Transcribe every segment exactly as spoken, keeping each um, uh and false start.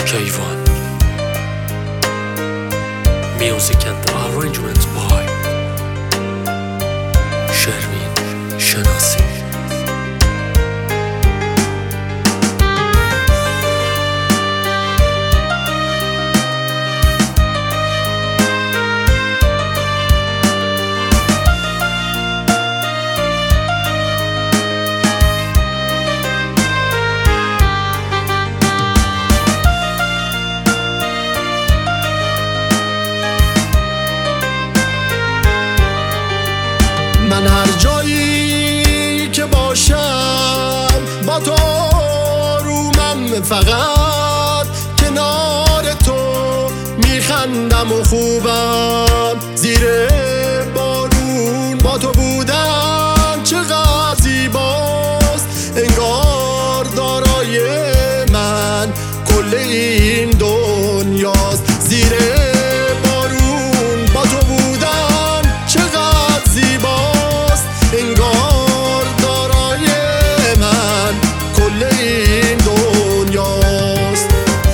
Kayvan. Music and arrangements by Shervin Shanasi. من هر جایی که باشم با تو رومم، فقط کنار تو میخندم و خوبم. زیر بارون با تو بودن چقدر زیباست، انگار دارای من کل این دنیاست. زیر بارون با تو بودن چقدر زیباست، انگار دارای من کل این دنیاست.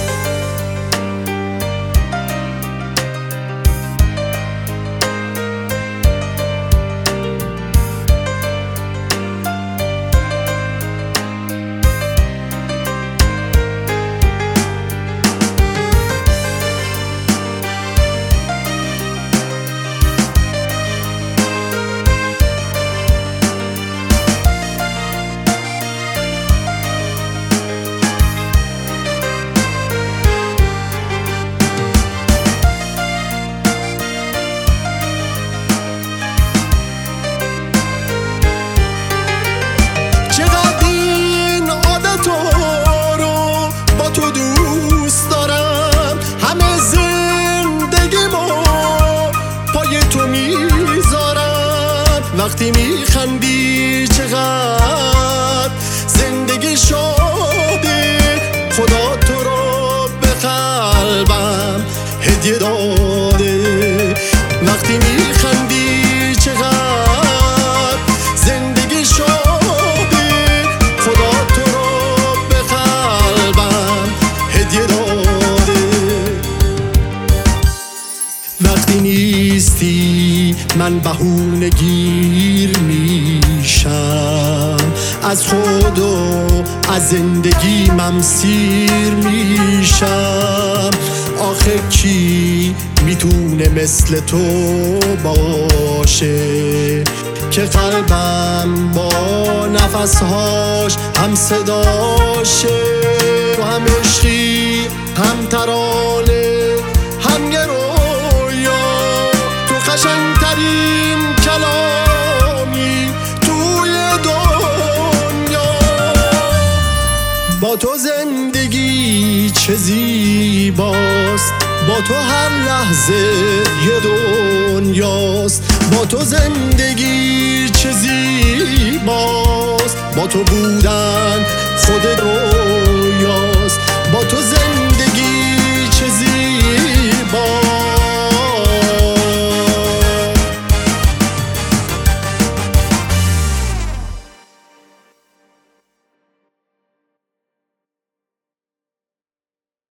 وقتی میخندی چقدر زندگی شده، خدا تو رو به قلبم هدیه داده. وقتی میخندی چقدر زندگی شده، خدا تو رو به قلبم هدیه داده. وقتی نیستی من بهونه گیر میشم، از خود و از زندگی من سیر میشم. آخه کی میتونه مثل تو باشه که قلبم با نفسهاش هم صداشه، و هم عشقی هم ترانه هم یه رویا. تو قشنگترین کلامی توی دنیا، با تو زندگی چه زیباست، با تو هر لحظه یه دنیاست. با تو زندگی چه زیباست، با تو بودن خود رویاست. با تو زندگی